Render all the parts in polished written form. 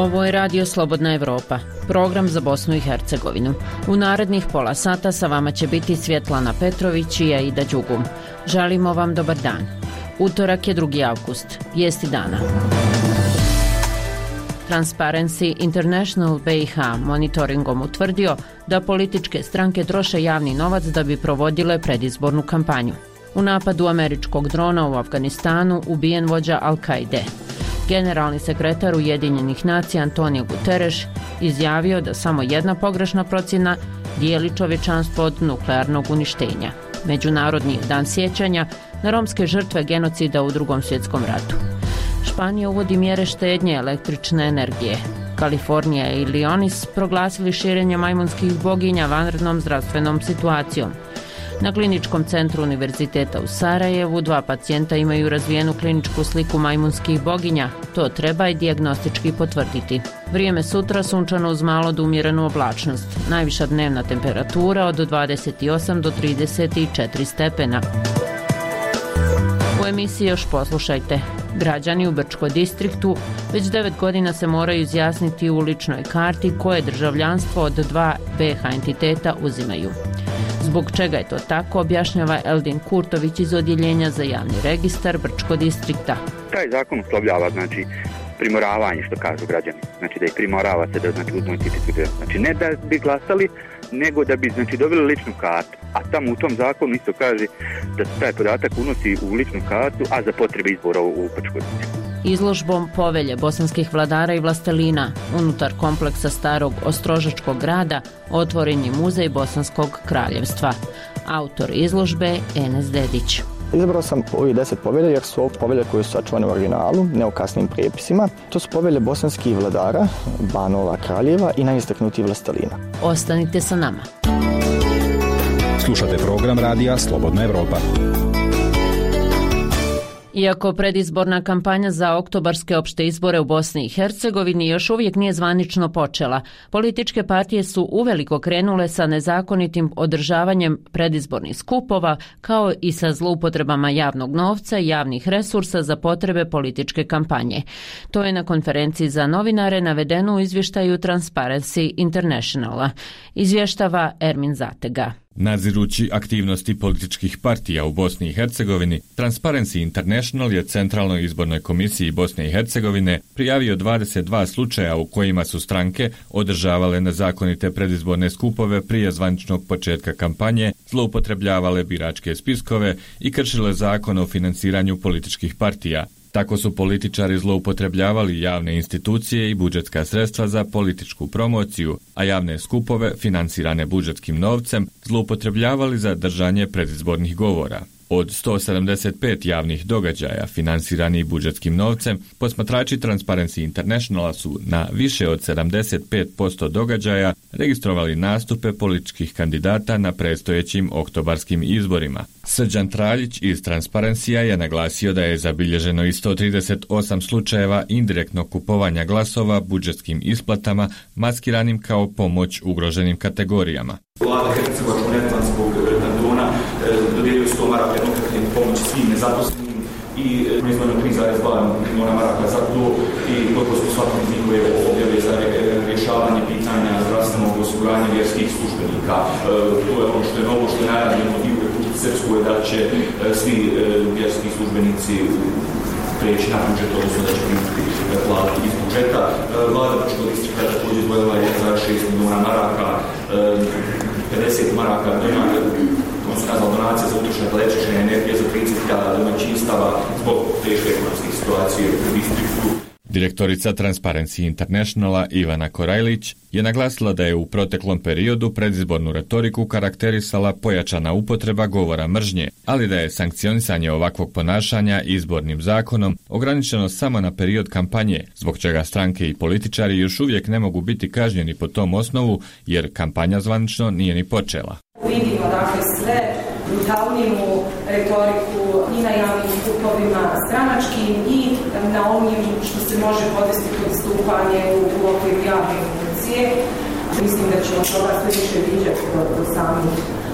Ovo je Radio Slobodna Evropa, program za Bosnu i Hercegovinu. U narednih pola sata sa vama će biti Svjetlana Petrović i Aida Đugum. Želimo vam dobar dan. Utorak je 2. avgust, vijesti dana. Transparency International BiH monitoringom utvrdio da političke stranke troše javni novac da bi provodile predizbornu kampanju. U napadu američkog drona u Afganistanu ubijen vođa Al-Kaide. Generalni sekretar Ujedinjenih nacija Antonio Guterres izjavio da samo jedna pogrešna procjena dijeli čovječanstvo od nuklearnog uništenja. Međunarodni dan sjećanja na romske žrtve genocida u Drugom svjetskom ratu. Španija uvodi mjere štednje električne energije. Kalifornija i Illinois proglasili širenje majmunskih boginja vanrednom zdravstvenom situacijom. Na kliničkom centru univerziteta u Sarajevu 2 pacijenta imaju razvijenu kliničku sliku majmunskih boginja. To treba i dijagnostički potvrditi. Vrijeme sutra sunčano uz malo do umjerenu oblačnost. Najviša dnevna temperatura od 28 do 34 stepena. U emisiji još poslušajte. Građani u Brčko distriktu već 9 godina se moraju izjasniti u uličnoj karti koje državljanstvo od 2 BiH entiteta uzimaju. Zbog čega je to tako, objašnjava Eldin Kurtović iz Odjeljenja za javni registar Brčko distrikta. Taj zakon uslovljava, primoravanje, što kažu građani. Da ih primorava se da uzmu identitet. Ne da bi glasali, nego da bi dobili ličnu kartu. A tamo u tom zakonu isto kaže da se taj podatak unosi u ličnu kartu, a za potrebe izbora u Brčko distriktu. Izložbom Povelje bosanskih vladara i vlastelina unutar kompleksa starog Ostrožačkog grada otvoren je muzej Bosanskog kraljevstva. Autor izložbe Enes Dedić. Izabrao sam ovih 10 povelja jer su ovo povelje koje su sačuvane u originalu, ne u kasnim prijepisima. To su povelje bosanskih vladara, banova, kraljeva i najistaknutijih vlastelina. Ostanite sa nama. Slušate program Radija Slobodna Evropa. Iako predizborna kampanja za oktobarske opšte izbore u Bosni i Hercegovini još uvijek nije zvanično počela, političke partije su uveliko krenule sa nezakonitim održavanjem predizbornih skupova, kao i sa zloupotrebama javnog novca i javnih resursa za potrebe političke kampanje. To je na konferenciji za novinare navedeno u izvještaju Transparency Internationala. Izvještava Ermin Zatega. Nadzirući aktivnosti političkih partija u Bosni i Hercegovini, Transparency International je Centralnoj izbornoj komisiji Bosne i Hercegovine prijavio 22 slučaja u kojima su stranke održavale nezakonite predizborne skupove prije zvaničnog početka kampanje, zloupotrebljavale biračke spiskove i kršile zakon o financiranju političkih partija. Tako su političari zloupotrebljavali javne institucije i budžetska sredstva za političku promociju, a javne skupove, financirane budžetskim novcem, zloupotrebljavali za držanje predizbornih govora. Od 175 javnih događaja finansiranih budžetskim novcem, posmatrači Transparency Internationala su na više od 75% događaja registrovali nastupe političkih kandidata na predstojećim oktobarskim izborima. Srđan Traljić iz Transparencija je naglasio da je zabilježeno i 138 slučajeva indirektnog kupovanja glasova budžetskim isplatama maskiranim kao pomoć ugroženim kategorijama. Vlada Hercegovačko-neretvanskog kantona dodijelio 100 maraka jednokratne pomoći svim nezaposlenim i proizvodno 3,2 milijuna maraka za to i koliko su svakom njihove objave za rješavanje pitanja zdravstvenog osiguranja vjerskih službenika. To je ono što je novo, što je najavljeno i u Republici Srpskoj, da će svi vjerski službenici preći na budžet, odnosno da će primiti platu iz budžeta. Vlada Brčkog distrikta također izdvojila 1,6 milijuna maraka, 50 maraka donacija za utrošak električne energije za 30.000 domaćinstava zbog teške ekonomske situacije u distriktu. Direktorica Transparency Internationala Ivana Korajlić je naglasila da je u proteklom periodu predizbornu retoriku karakterisala pojačana upotreba govora mržnje, ali da je sankcionisanje ovakvog ponašanja izbornim zakonom ograničeno samo na period kampanje, zbog čega stranke i političari još uvijek ne mogu biti kažnjeni po tom osnovu, jer kampanja zvanično nije ni počela. Vidimo sve brutalniju retoriku i na javnim skupovima stranačkim i na onim što se može podvesti kod stupanje u okviru javne funkcije. Mislim da ćemo toga sve više viđati do samih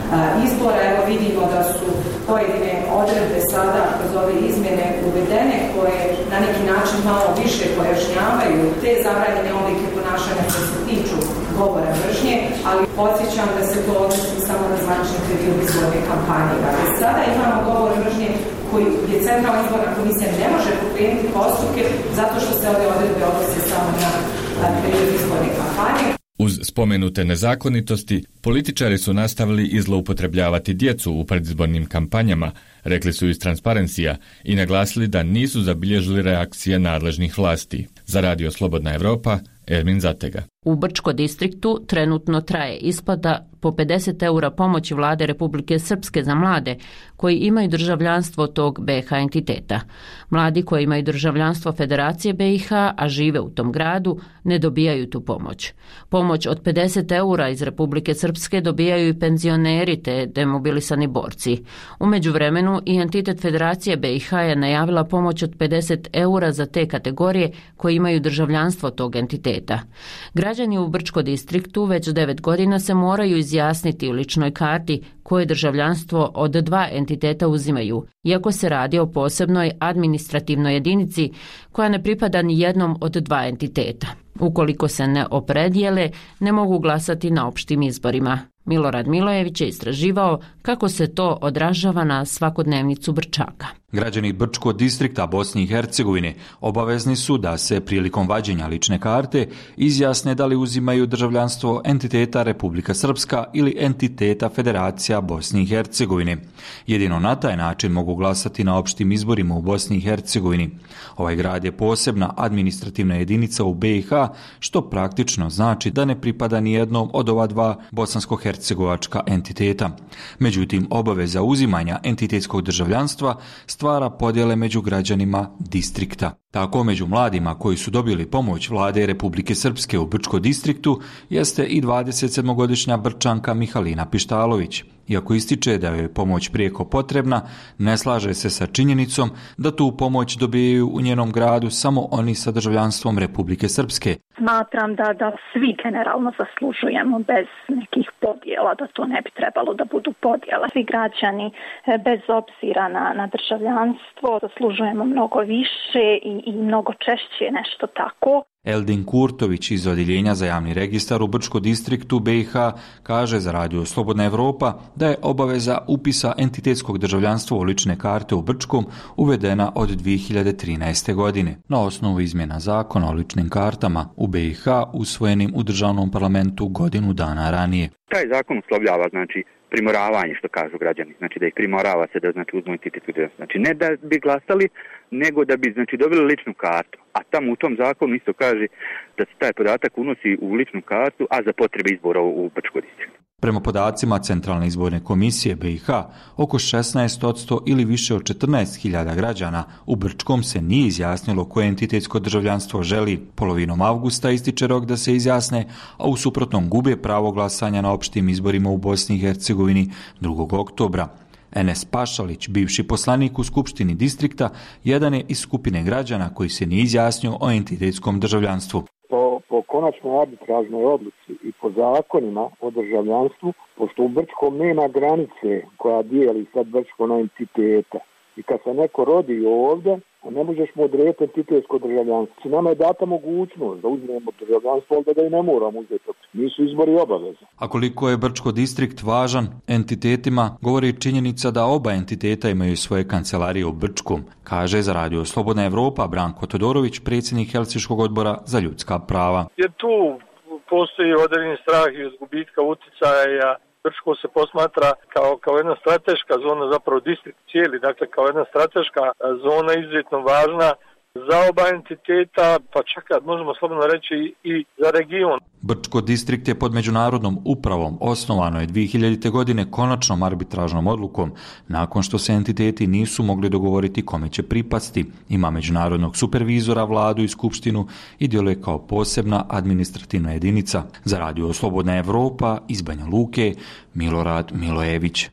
izbora. Evo vidimo da su pojedine odredbe sada kroz ove izmjene uvedene koje na neki način malo više pojašnjavaju te zabranjene oblike ponašanja koje se tiču govora mržnje, ali podsjećam da se to odnosi samo na zvanični period izborne kampanje. Dakle, sada imamo govor mržnje koji je Centralna izborna komisija ne može pokrenuti postupke zato što se ove odredbe odnose samo na period izborne kampanje. Uz spomenute nezakonitosti, političari su nastavili i zloupotrebljavati djecu u predizbornim kampanjama, rekli su iz Transparencija i naglasili da nisu zabilježili reakcije nadležnih vlasti. Za Radio Slobodna Evropa, Ermin Zatega. U Brčko distriktu trenutno traje isplata po 50 eura pomoći vlade Republike Srpske za mlade koji imaju državljanstvo tog BiH entiteta. Mladi koji imaju državljanstvo Federacije BiH, a žive u tom gradu, ne dobijaju tu pomoć. Pomoć od 50 eura iz Republike Srpske dobijaju i penzioneri te demobilisani borci. U međuvremenu i entitet Federacije BiH je najavila pomoć od 50 eura za te kategorije koji imaju državljanstvo tog entiteta. Građani u Brčko distriktu već 9 godina se moraju izjasniti u ličnoj karti koje državljanstvo od 2 entiteta uzimaju, iako se radi o posebnoj administrativnoj jedinici koja ne pripada ni jednom od 2 entiteta. Ukoliko se ne opredijele, ne mogu glasati na opštim izborima. Milorad Milojević je istraživao kako se to odražava na svakodnevnicu Brčaka. Građani Brčkog distrikta Bosne i Hercegovine obavezni su da se prilikom vađenja lične karte izjasne da li uzimaju državljanstvo entiteta Republika Srpska ili entiteta Federacija Bosne i Hercegovine. Jedino na taj način mogu glasati na opštim izborima u Bosni i Hercegovini. Ovaj grad je posebna administrativna jedinica u BiH, što praktično znači da ne pripada ni jednom od ova 2 bosansko-hercegovačka entiteta. Međutim, obaveza uzimanja entitetskog državljanstva stvara podjele među građanima distrikta. Tako među mladima koji su dobili pomoć vlade Republike Srpske u Brčko distriktu jeste i 27-godišnja Brčanka Mihalina Pištalović. Iako ističe da je pomoć prijeko potrebna, ne slaže se sa činjenicom da tu pomoć dobijaju u njenom gradu samo oni sa državljanstvom Republike Srpske. Smatram da svi generalno zaslužujemo bez nekih podjela, da to ne bi trebalo da budu podjela. Svi građani bez obzira na državljanstvo zaslužujemo mnogo više i mnogo češće nešto tako. Eldin Kurtović iz Odjeljenja za javni registar u Brčko distriktu BiH kaže za Radio Slobodna Evropa da je obaveza upisa entitetskog državljanstva u lične karte u Brčkom uvedena od 2013. godine. Na osnovu izmjena zakona o ličnim kartama u BiH usvojenim u državnom parlamentu godinu dana ranije. Taj zakon uslovljava, znači, primoravanje, što kažu građani, znači da ih primorava se da uzmu entitet. Znači ne da bi glasali, nego da bi dobili ličnu kartu. A tamo u tom zakonu isto kaže da se taj podatak unosi u ličnu kartu, a za potrebe izbora u Brčko distriktu. Prema podacima Centralne izborne komisije BiH, oko 16% ili više od 14.000 građana u Brčkom se nije izjasnilo koje entitetsko državljanstvo želi. Polovinom avgusta ističe rok da se izjasne, a u suprotnom gube pravo glasanja na opštim izborima u Bosni i Hercegovini 2. oktobra. Enes Pašalić, bivši poslanik u Skupštini distrikta, jedan je iz skupine građana koji se nije izjasnio o entitetskom državljanstvu. Po konačnoj arbitražnoj odluci i po zakonima o državljanstvu, pošto u Brčkom nema granice koja dijeli sad Brčko na entiteta. I kad se neko rodi ovdje, ne možeš mu odrediti entitetsko državljanstvo. Nama je data mogućnost da uzmemo državljanstvo, ali da i ne moramo uzeti. Nisu izbori obaveze. A koliko je Brčko distrikt važan entitetima, govori činjenica da oba entiteta imaju svoje kancelarije u Brčkom, kaže za Radio Slobodna Evropa Branko Todorović, predsjednik Helsinškog odbora za ljudska prava. Jer tu postoji određeni strah i od gubitka uticaja. Brčko se posmatra kao jedna strateška zona, zapravo distrikt cijeli, dakle kao jedna strateška zona izuzetno važna za oba entiteta, pa čak možemo slobodno reći i za region. Brčko distrikt je pod međunarodnom upravom, osnovano je 2000. godine konačnom arbitražnom odlukom, nakon što se entiteti nisu mogli dogovoriti kome će pripasti. Ima međunarodnog supervizora, vladu i skupštinu i djeluje kao posebna administrativna jedinica. Za Radio Slobodna Evropa iz Banja Luke, Milorad Milojević.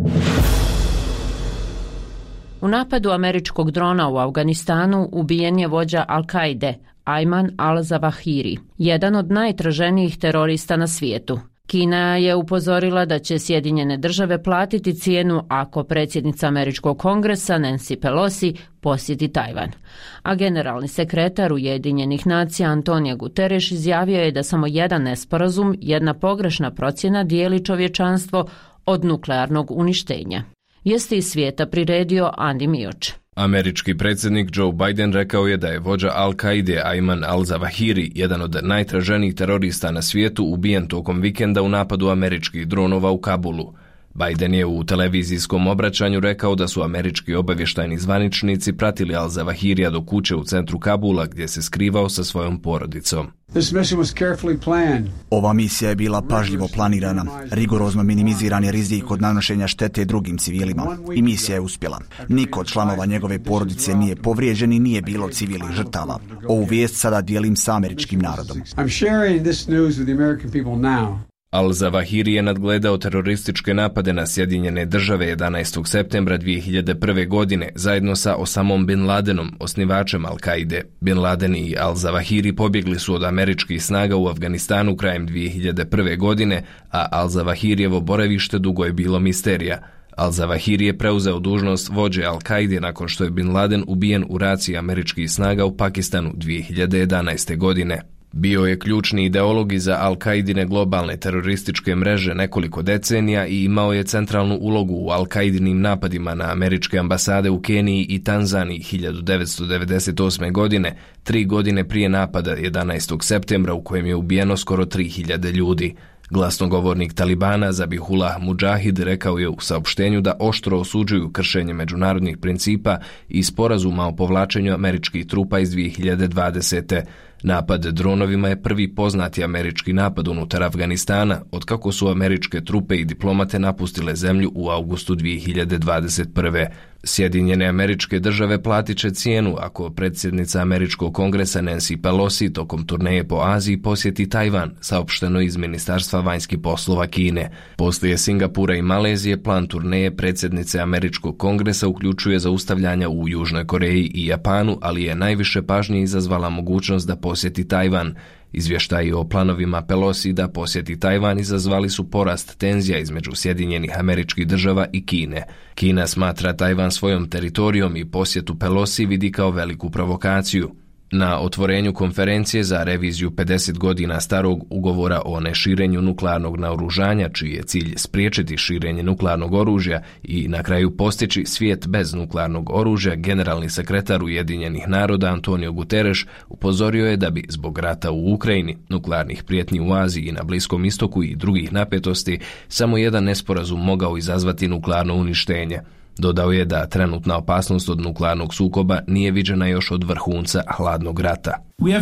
U napadu američkog drona u Afganistanu ubijen je vođa Al-Kaide, Ayman al-Zawahiri, jedan od najtraženijih terorista na svijetu. Kina je upozorila da će Sjedinjene države platiti cijenu ako predsjednica Američkog kongresa Nancy Pelosi posjeti Tajvan. A generalni sekretar Ujedinjenih nacija Antonio Guterres izjavio je da samo jedan nesporazum, jedna pogrešna procjena dijeli čovječanstvo od nuklearnog uništenja. Vijesti iz svijeta priredio Andi Mioč. Američki predsjednik Joe Biden rekao je da je vođa Al-Kaide Ayman al-Zawahiri, jedan od najtraženijih terorista na svijetu, ubijen tokom vikenda u napadu američkih dronova u Kabulu. Biden je u televizijskom obraćanju rekao da su američki obavještajni zvaničnici pratili al-Zawahirija do kuće u centru Kabula gdje se skrivao sa svojom porodicom. Ova misija je bila pažljivo planirana, rigorozno minimiziran je rizik od nanošenja štete drugim civilima i misija je uspjela. Niko od članova njegove porodice nije povrijeđen i nije bilo civilnih žrtava. Ovu vijest sada dijelim sa američkim narodom. Al-Zawahiri je nadgledao terorističke napade na Sjedinjene države 11. septembra 2001. godine zajedno sa Osamom Bin Ladenom, osnivačem Al-Kaide. Bin Laden i Al-Zawahiri pobjegli su od američkih snaga u Afganistanu krajem 2001. godine, a Al-Zawahirijevo boravište dugo je bilo misterija. Al-Zawahiri je preuzeo dužnost vođe Al-Kaide nakon što je Bin Laden ubijen u raciji američkih snaga u Pakistanu 2011. godine. Bio je ključni ideolog iza Al-Kaidine globalne terorističke mreže nekoliko decenija i imao je centralnu ulogu u Al-Kaidinim napadima na američke ambasade u Keniji i Tanzaniji 1998. godine, 3 godine prije napada 11. septembra u kojem je ubijeno skoro 3000 ljudi. Glasnogovornik Talibana Zabihullah Mujahid rekao je u saopštenju da oštro osuđuju kršenje međunarodnih principa i sporazuma o povlačenju američkih trupa iz 2020. Napad dronovima je prvi poznati američki napad unutar Afganistana, otkako su američke trupe i diplomate napustile zemlju u avgustu 2021. Sjedinjene Američke Države platit će cijenu ako predsjednica Američkog kongresa Nancy Pelosi tokom turneje po Aziji posjeti Tajvan, saopšteno iz Ministarstva vanjskih poslova Kine. Poslije Singapura i Malezije, plan turneje predsjednice Američkog kongresa uključuje zaustavljanja u Južnoj Koreji i Japanu, ali je najviše pažnje izazvala mogućnost da posjeti Tajvan. Izvještaji o planovima Pelosi da posjeti Tajvan izazvali su porast tenzija između Sjedinjenih Američkih Država i Kine. Kina smatra Tajvan svojom teritorijom i posjetu Pelosi vidi kao veliku provokaciju. Na otvorenju konferencije za reviziju 50 godina starog ugovora o neširenju nuklearnog naoružanja, čiji je cilj spriječiti širenje nuklearnog oružja i na kraju postići svijet bez nuklearnog oružja, generalni sekretar Ujedinjenih naroda Antonio Guterres upozorio je da bi zbog rata u Ukrajini, nuklearnih prijetnji u Aziji i na Bliskom istoku i drugih napetosti samo jedan nesporazum mogao izazvati nuklearno uništenje. Dodao je da trenutna opasnost od nuklearnog sukoba nije viđena još od vrhunca hladnog rata.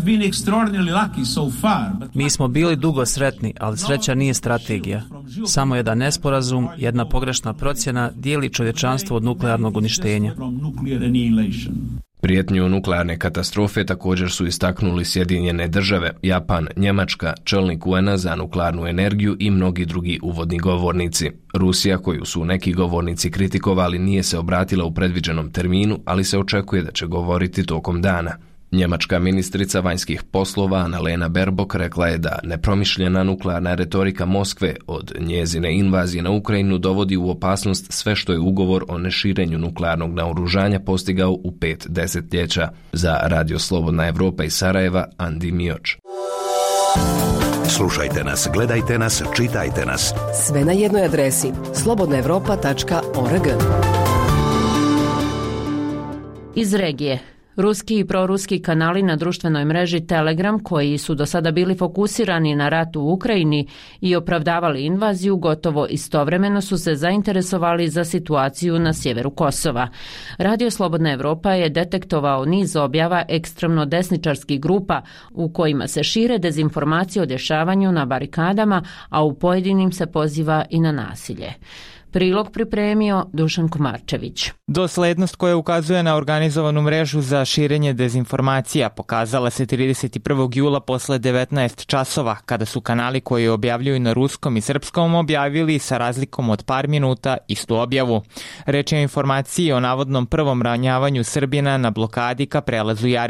Mi smo bili dugo sretni, ali sreća nije strategija. Samo jedan nesporazum, jedna pogrešna procjena dijeli čovječanstvo od nuklearnog uništenja. Prijetnju nuklearne katastrofe također su istaknuli Sjedinjene Države, Japan, Njemačka, čelnik UN-a za nuklearnu energiju i mnogi drugi uvodni govornici. Rusija, koju su neki govornici kritikovali, nije se obratila u predviđenom terminu, ali se očekuje da će govoriti tokom dana. Njemačka ministrica vanjskih poslova Annalena Baerbock rekla je da nepromišljena nuklearna retorika Moskve od njezine invazije na Ukrajinu dovodi u opasnost sve što je ugovor o neširenju nuklearnog naoružanja postigao u 5 desetljeća. Za Radio Slobodna Evropa iz Sarajeva, Andi Mioč. Slušajte nas, gledajte nas, čitajte nas. Sve na jednoj adresi slobodnaevropa.org. Iz regije. Ruski i proruski kanali na društvenoj mreži Telegram, koji su do sada bili fokusirani na rat u Ukrajini i opravdavali invaziju, gotovo istovremeno su se zainteresovali za situaciju na sjeveru Kosova. Radio Slobodna Evropa je detektovao niz objava ekstremno desničarskih grupa u kojima se šire dezinformacije o dešavanju na barikadama, a u pojedinim se poziva i na nasilje. Prilog pripremio Dušan Komarčević. Doslednost koja ukazuje na organizovanu mrežu za širenje dezinformacija pokazala se 31. jula posle 19 časova, kada su kanali koji objavljuju na ruskom i srpskom objavili sa razlikom od par minuta istu objavu. Reč je o informaciji o navodnom prvom ranjavanju Srbina na blokadi ka prelazu Jarinje.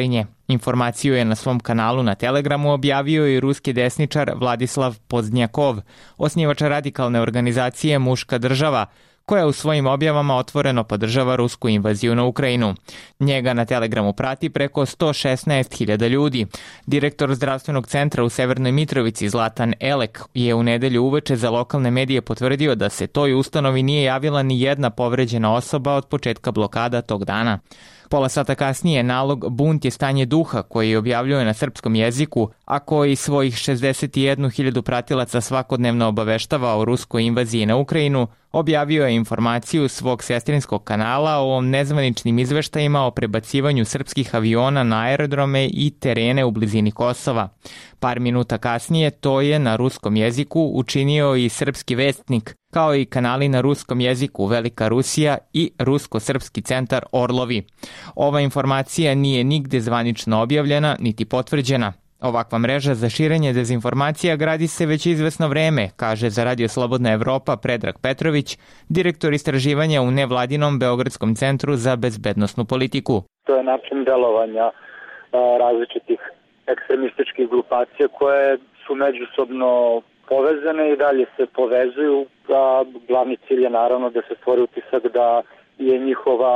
Informaciju je na svom kanalu na Telegramu objavio i ruski desničar Vladislav Pozdnjakov, osnivač radikalne organizacije Muška država, koja u svojim objavama otvoreno podržava rusku invaziju na Ukrajinu. Njega na Telegramu prati preko 116.000 ljudi. Direktor zdravstvenog centra u Severnoj Mitrovici Zlatan Elek je u nedelju uveče za lokalne medije potvrdio da se toj ustanovi nije javila ni jedna povređena osoba od početka blokada tog dana. Pola sata kasnije nalog Bunt je stanje duha koji objavljuje na srpskom jeziku, a koji svojih 61.000 pratilaca svakodnevno obaveštava o ruskoj invaziji na Ukrajinu, objavio je informaciju svog sestrinskog kanala o nezvaničnim izveštajima o prebacivanju srpskih aviona na aerodrome i terene u blizini Kosova. Par minuta kasnije to je na ruskom jeziku učinio i Srpski vestnik, kao i kanali na ruskom jeziku Velika Rusija i Rusko-srpski centar Orlovi. Ova informacija nije nigde zvanično objavljena niti potvrđena. Ovakva mreža za širenje dezinformacija gradi se već izvesno vreme, kaže za Radio Slobodna Evropa Predrag Petrović, direktor istraživanja u nevladinom Beogradskom centru za bezbednosnu politiku. To je način delovanja različitih ekstremističkih grupacija koje su međusobno povezane i dalje se povezuju. Glavni cilj je naravno da se stvori utisak da je njihova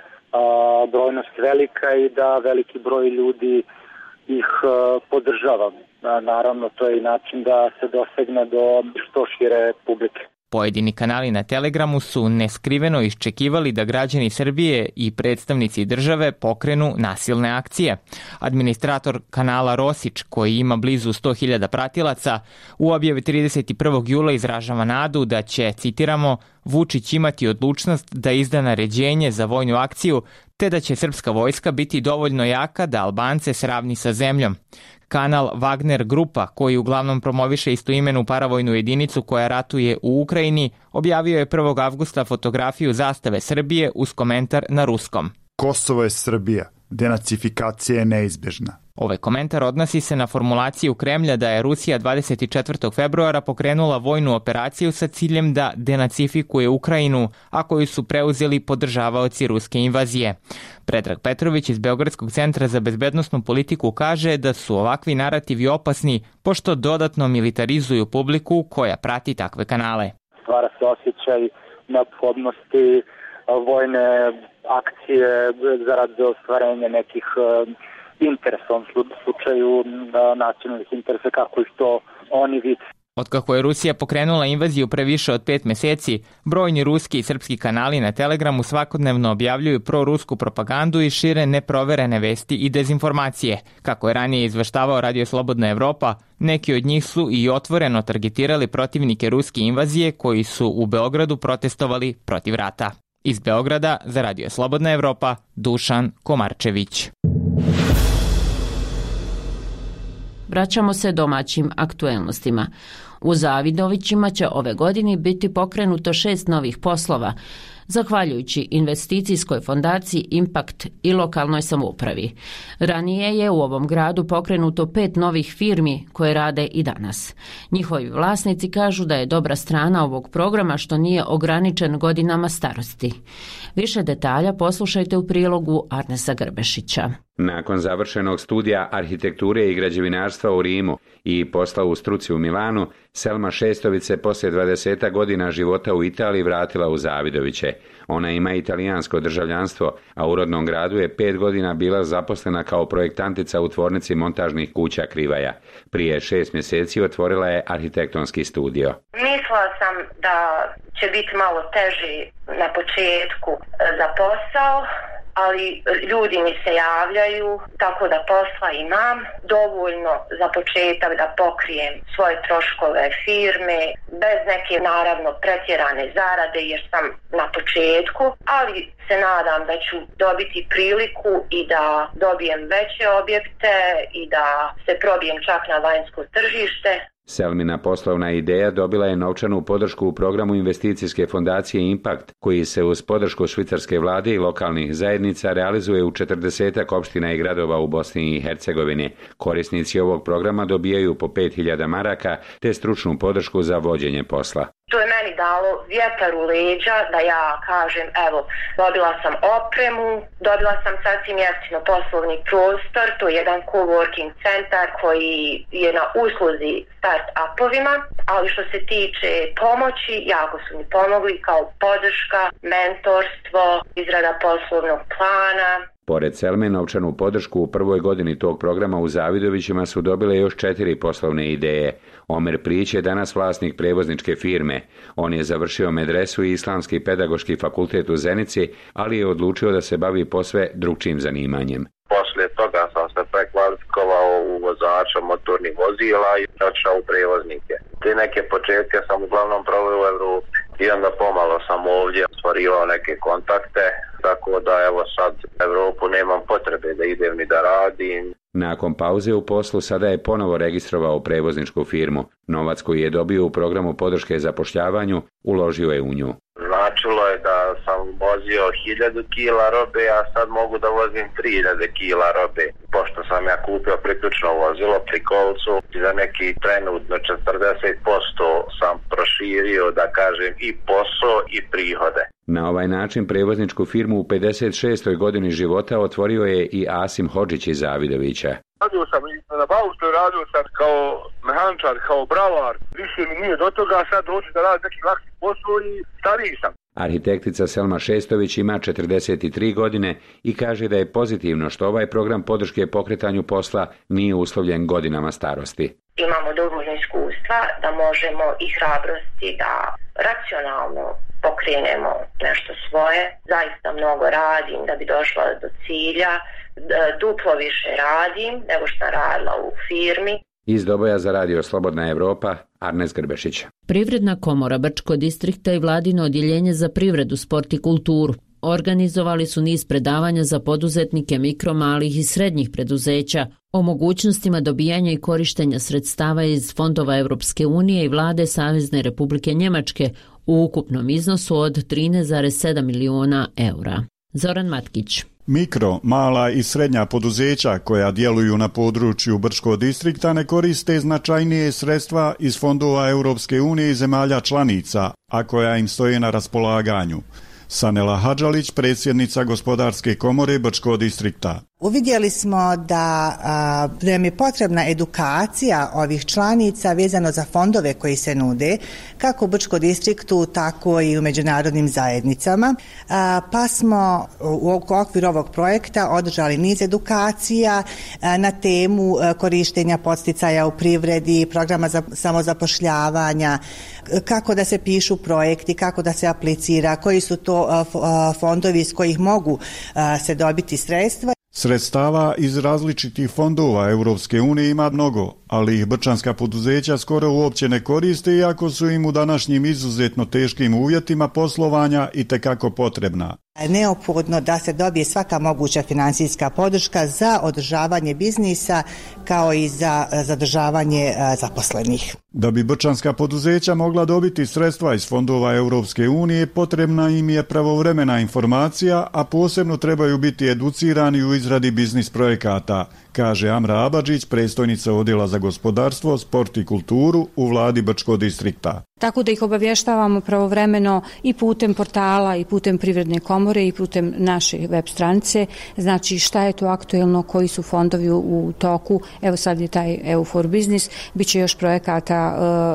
brojnost velika i da veliki broj ljudi ih podržava. Naravno, to je i način da se dosegne do što šire publike. Pojedini kanali na Telegramu su neskriveno iščekivali da građani Srbije i predstavnici države pokrenu nasilne akcije. Administrator kanala Rosić, koji ima blizu 100.000 pratilaca, u objavi 31. jula izražava nadu da će, citiramo, Vučić imati odlučnost da izda naređenje za vojnu akciju, te da će srpska vojska biti dovoljno jaka da Albance sravni sa zemljom. Kanal Wagner Grupa, koji uglavnom promoviše istoimenu paravojnu jedinicu koja ratuje u Ukrajini, objavio je 1. avgusta fotografiju zastave Srbije uz komentar na ruskom. Kosovo je Srbija, denacifikacija je neizbežna. Ovaj komentar odnosi se na formulaciju Kremlja da je Rusija 24. februara pokrenula vojnu operaciju sa ciljem da denacifikuje Ukrajinu, a koju su preuzeli podržavaoci ruske invazije. Predrag Petrović iz Beogradskog centra za bezbednosnu politiku kaže da su ovakvi narativi opasni pošto dodatno militarizuju publiku koja prati takve kanale. Stvara se osjećaj neophodnosti vojne akcije zarad ostvarenja nekih interesa, u slučaju nacionalnih interesa, kako ih to oni vide. Otkako je Rusija pokrenula invaziju pre više od 5 meseci, brojni ruski i srpski kanali na Telegramu svakodnevno objavljuju prorusku propagandu i šire neproverene vesti i dezinformacije. Kako je ranije izveštavao Radio Slobodna Evropa, neki od njih su i otvoreno targetirali protivnike ruske invazije koji su u Beogradu protestovali protiv rata. Iz Beograda za Radio Slobodna Evropa, Dušan Komarčević. Vraćamo se domaćim aktuelnostima. U Zavidovićima će ove godine biti pokrenuto 6 novih poslova, zahvaljujući investicijskoj fondaciji Impact i lokalnoj samoupravi. Ranije je u ovom gradu pokrenuto 5 novih firmi koje rade i danas. Njihovi vlasnici kažu da je dobra strana ovog programa što nije ograničen godinama starosti. Više detalja poslušajte u prilogu Arnesa Grbešića. Nakon završenog studija arhitekture i građevinarstva u Rimu i posla u struci u Milanu, Selma Šestović se poslije 20 godina života u Italiji vratila u Zavidoviće. Ona ima italijansko državljanstvo, a u rodnom gradu je 5 godina bila zaposlena kao projektantica u tvornici montažnih kuća Krivaja. Prije 6 mjeseci otvorila je arhitektonski studio. Mislila sam da će biti malo teži na početku za posao, ali ljudi mi se javljaju, tako da posla imam dovoljno za početak da pokrijem svoje troškove firme, bez neke naravno pretjerane zarade jer sam na početku, ali se nadam da ću dobiti priliku i da dobijem veće objekte i da se probijem čak na vanjsko tržište. Selmina poslovna ideja dobila je novčanu podršku u programu investicijske fondacije Impact, koji se uz podršku švicarske vlade i lokalnih zajednica realizuje u 40 opština i gradova u Bosni i Hercegovini. Korisnici ovog programa dobijaju po 5.000 maraka te stručnu podršku za vođenje posla. to je meni dalo vjetar u leđa da ja kažem, evo, dobila sam opremu, dobila sam sasvim jeftino poslovni prostor, to je jedan coworking centar koji je na usluzi start-upovima, ali što se tiče pomoći, jako su mi pomogli kao podrška, mentorstvo, izrada poslovnog plana. Pored Selme, novčanu podršku u prvoj godini tog programa u Zavidovićima su dobile još 4 poslovne ideje. Omer Prić je danas vlasnik prevozničke firme. On je završio medresu i Islamski pedagoški fakultet u Zenici, ali je odlučio da se bavi posve drugčijim zanimanjem. Poslije toga sam se prekvalifikovao u vozača motornih vozila i otišao u prevoznike. Te neke početke sam uglavnom proveo u Evropi i onda pomalo sam ovdje stvarivao neke kontakte, tako da evo sad Evropu nemam potrebe da idem ni da radim. Nakon pauze u poslu sada je ponovo registrovao prevozničku firmu. Novac koji je dobio u programu podrške zapošljavanju uložio je u nju. Značilo je da sam vozio 1000 kila robe, a sad mogu da vozim 3000 kila robe. Pošto sam ja kupio priključno vozilo pri kolcu, za neki trenutno 40% sam proširio, da kažem, i posao i prihode. Na ovaj način prevozničku firmu u 56. godini života otvorio je i Asim Hodžić iz Zavidovića. Radio sam i na Bauštoj, radio sam kao mehančar, kao bravar. Više mi nije do toga, sad hoću da radim neki lakši posao i stariji sam. Arhitektica Selma Šestović ima 43 godine i kaže da je pozitivno što ovaj program podrške pokretanju posla nije uslovljen godinama starosti. Imamo dovoljno iskustva da možemo i hrabrosti da racionalno pokrenemo nešto svoje. Zaista mnogo radim da bi došla do cilja, duplo više radim nego što sam radila u firmi. Iz Doboja za Radio Slobodna Evropa, Arnes Grbešić. Privredna komora Brčko distrikta i vladino odjeljenje za privredu, sport i kulturu organizovali su niz predavanja za poduzetnike mikro, malih i srednjih preduzeća o mogućnostima dobijanja i korištenja sredstava iz fondova Europske unije i vlade Savezne Republike Njemačke u ukupnom iznosu od 13,7 miliona eura. Zoran Matkić. Mikro, mala i srednja poduzeća koja djeluju na području Brčkog distrikta ne koriste značajnije sredstva iz fondova Europske unije i zemalja članica, a koja im stoje na raspolaganju. Sanela Hadžalić, predsjednica Gospodarske komore Brčkog distrikta. Uvidjeli smo da nam je potrebna edukacija ovih članica vezano za fondove koji se nude, kako u Brčkom distriktu, tako i u međunarodnim zajednicama. Pa smo u okviru ovog projekta održali niz edukacija na temu korištenja podsticaja u privredi, programa za samozapošljavanja, kako da se pišu projekti, kako da se aplicira, koji su to fondovi iz kojih mogu se dobiti sredstva. Sredstava iz različitih fondova Europske unije ima mnogo, ali ih brčanska poduzeća skoro uopće ne koriste, iako su im u današnjim izuzetno teškim uvjetima poslovanja itekako potrebna. Neophodno da se dobije svaka moguća financijska podrška za održavanje biznisa kao i za zadržavanje zaposlenih. Da bi brčanska poduzeća mogla dobiti sredstva iz fondova Europske unije, potrebna im je pravovremena informacija, a posebno trebaju biti educirani u izradi biznis projekata, kaže Amra Abadžić, predstojnica Odjela za gospodarstvo, sport i kulturu u vladi Brčkog distrikta. Tako da ih obavještavamo pravovremeno i putem portala i putem privredne komore i putem naše web stranice, znači šta je to aktuelno, koji su fondovi u toku. Evo sad je taj EU for Business, bit će još projekata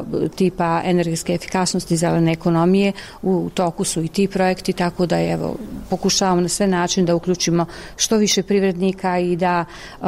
tipa energetske efikasnosti, zelene ekonomije, u toku su i ti projekti, tako da evo pokušavamo na sve načine da uključimo što više privrednika i da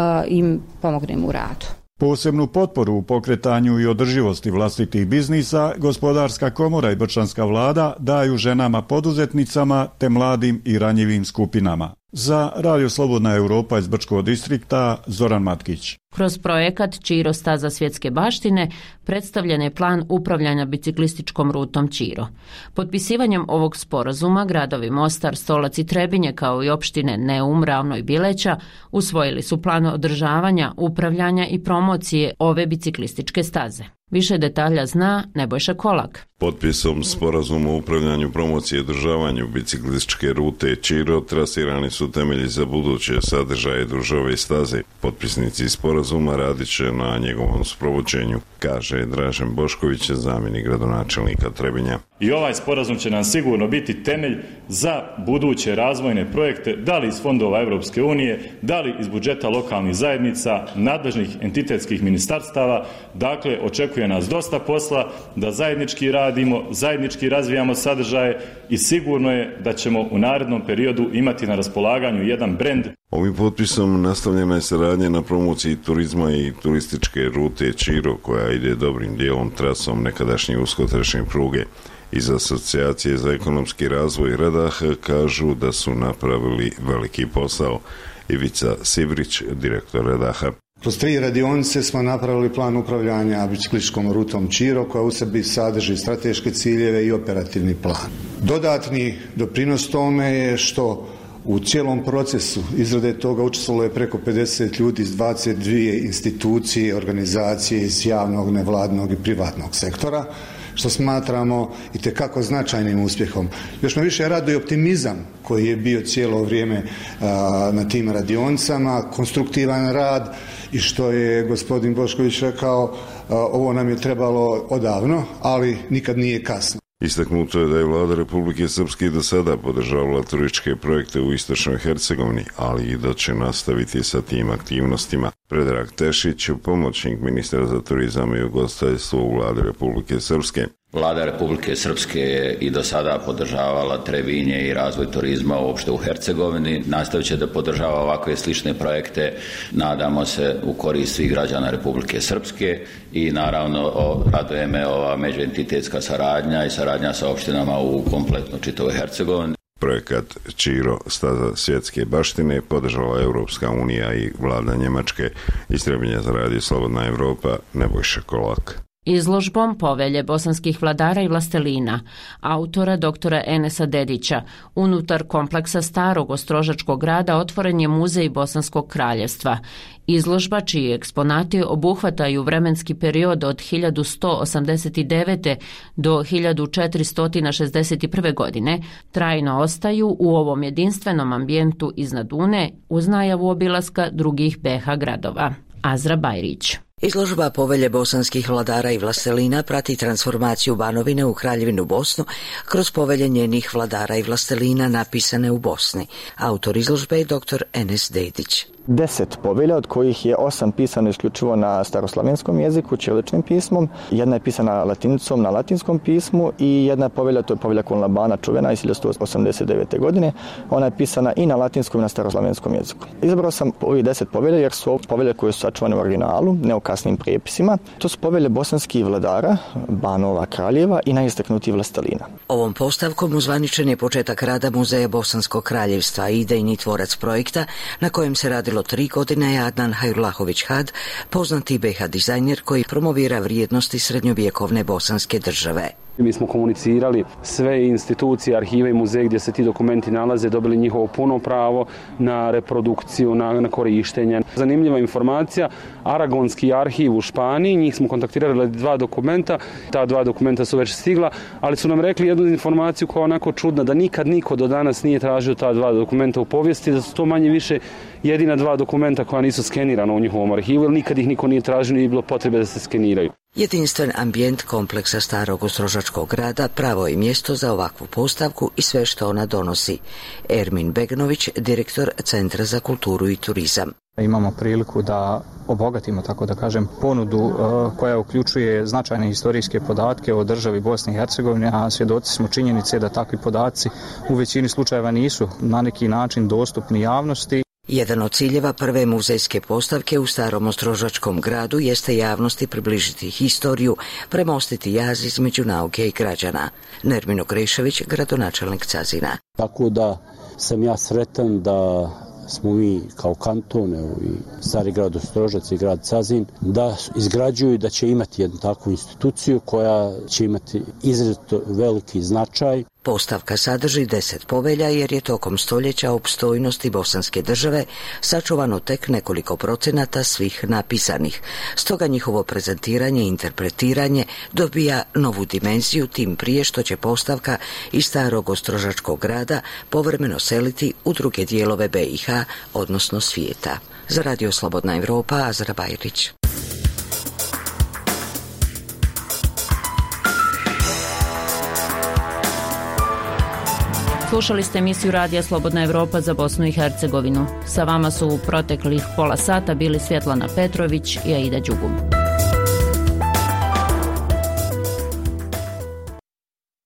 im pomognemo u radu. Posebnu potporu u pokretanju i održivosti vlastitih biznisa Gospodarska komora i brčanska vlada daju ženama poduzetnicama te mladim i ranjivim skupinama. Za Radio Slobodna Europa iz Brčkog distrikta, Zoran Matkić. Kroz projekat Čiro staza svjetske baštine predstavljen je plan upravljanja biciklističkom rutom Čiro. Potpisivanjem ovog sporazuma gradovi Mostar, Stolac i Trebinje kao i opštine Neum, Ravno i Bileća usvojili su plan održavanja, upravljanja i promocije ove biciklističke staze. Više detalja zna Nebojša Kolak. Potpisom sporazuma o upravljanju promocije i održavanju biciklističke rute Čiro trasirani su temelji za buduće sadržaje dužove staze. Potpisnici sporazuma radit će na njegovom sprovođenju, kaže Dražen Bošković, zamjenik gradonačelnika Trebinja. I ovaj sporazum će nam sigurno biti temelj za buduće razvojne projekte, da li iz fondova Europske unije, da li iz budžeta lokalnih zajednica, nadležnih entitetskih ministarstava. Dakle, očekuje nas dosta posla da zajednički radimo, zajednički razvijamo sadržaje i sigurno je da ćemo u narednom periodu imati na raspolaganju jedan brend. Ovim potpisom nastavljena je saradnja na promociji turizma i turističke rute Čiro, koja ide dobrim dijelom trasom nekadašnje uskotračne pruge. Iz Asocijacije za ekonomski razvoj Radah kažu da su napravili veliki posao. Ivica Sibrić, direktor Radaha. Kroz 3 radionice smo napravili plan upravljanja biciklističkom rutom Čiro, koja u sebi sadrži strateške ciljeve i operativni plan. Dodatni doprinos tome je što u cijelom procesu izrade toga učestvovalo je preko 50 ljudi iz 22 institucije, organizacije iz javnog, nevladnog i privatnog sektora, što smatramo itekako značajnim uspjehom. Još me više raduje optimizam koji je bio cijelo vrijeme na tim radionicama, konstruktivan rad i što je gospodin Bošković rekao, ovo nam je trebalo odavno, ali nikad nije kasno. Istaknuto je da je vlada Republike Srpske do sada podržavala turističke projekte u istočnoj Hercegovini, ali i da će nastaviti sa tim aktivnostima. Predrag Tešić, pomoćnik ministra za turizam i ugostiteljstvo u vladi Republike Srpske. Vlada Republike Srpske je i do sada podržavala Trebinje i razvoj turizma uopšte u Hercegovini. Nastavit će da podržava ovakve slične projekte, nadamo se u korist svih građana Republike Srpske i naravno raduje me ova međuentitetska saradnja i saradnja sa opštinama u kompletno čitavoj Hercegovini. Projekat Čiro, staza svjetske baštine, podržala Europska unija i vlada Njemačke. Iz Trebinja za radio Slobodna Evropa, Nebojša Kolak. Izložbom Povelje bosanskih vladara i vlastelina, autora doktora Enesa Dedića, unutar kompleksa starog ostrožačkog grada otvoren je muzej Bosanskog kraljevstva. Izložba, čiji eksponati obuhvataju vremenski period od 1189. do 1461. godine, trajno ostaju u ovom jedinstvenom ambijentu iznad Une uz najavu obilaska drugih BiH gradova. Azra Bajrić. Izložba Povelje bosanskih vladara i vlastelina prati transformaciju Banovine u Kraljevinu Bosnu kroz povelje njenih vladara i vlastelina napisane u Bosni. Autor izložbe je dr. Enes Dedić. 10 povelja, od kojih je 8 pisano isključivo na staroslavenskom jeziku, ćiriličnim pismom, jedna je pisana latinicom na latinskom pismu i jedna povelja, to je povelja Konlabana čuvena iz 1189. godine, ona je pisana i na latinskom i na staroslavenskom jeziku. Izabrao sam ovih 10 povelja jer su povelje koje su sačuvane u originalu, ne u kasnim prijepisima. To su povelje bosanskih vladara, banova, kraljeva i najistaknutijih vlastelina. Ovom postavkom uzvaničen je početak rada Muzeja Bosanskog kraljevstva, idejni tvorac projekta na kojem se radi 3 godine je Adnan Hajrulahović Had, poznati BiH dizajner koji promovira vrijednosti srednjovjekovne bosanske države. Mi smo komunicirali sve institucije, arhive i muzeje gdje se ti dokumenti nalaze, dobili njihovo puno pravo na reprodukciju, na korištenje. Zanimljiva informacija, Aragonski arhiv u Španiji, njih smo kontaktirali 2 dokumenta, ta 2 dokumenta su već stigla, ali su nam rekli jednu informaciju koja je onako čudna, da nikad niko do danas nije tražio ta 2 dokumenta u povijesti, da su to manje više jedina 2 dokumenta koja nisu skenirana u njihovom arhivu, jer nikad ih niko nije tražio, nije bilo potrebe da se skeniraju. Jedinstven ambijent kompleksa starog ostrožačkog grada pravo je mjesto za ovakvu postavku i sve što ona donosi. Ermin Begnović, direktor Centra za kulturu i turizam. Imamo priliku da obogatimo, tako da kažem, ponudu koja uključuje značajne historijske podatke o državi Bosne i Hercegovine, a svjedoci smo činjenice da takvi podaci u većini slučajeva nisu na neki način dostupni javnosti. Jedan od ciljeva prve muzejske postavke u starom ostrožačkom gradu jeste javnosti približiti historiju, premostiti jaz između nauke i građana. Nermino Grešević, gradonačelnik Cazina. Tako da sam ja sretan da smo mi kao kanton i stari grad Ostrožac i grad Cazin da izgrađuju i da će imati jednu takvu instituciju koja će imati izrazito veliki značaj. Postavka sadrži 10 povelja jer je tokom stoljeća opstojnosti bosanske države sačuvano tek nekoliko procenata svih napisanih. Stoga njihovo prezentiranje i interpretiranje dobija novu dimenziju, tim prije što će postavka iz starog ostrožačkog grada povremeno seliti u druge dijelove BiH, odnosno svijeta. Za Radio Slobodna Evropa, Azra Bajrić. Slušali ste emisiju Radija Slobodna Evropa za Bosnu i Hercegovinu. Sa vama su u proteklih pola sata bili Svjetlana Petrović i Aida Đugum.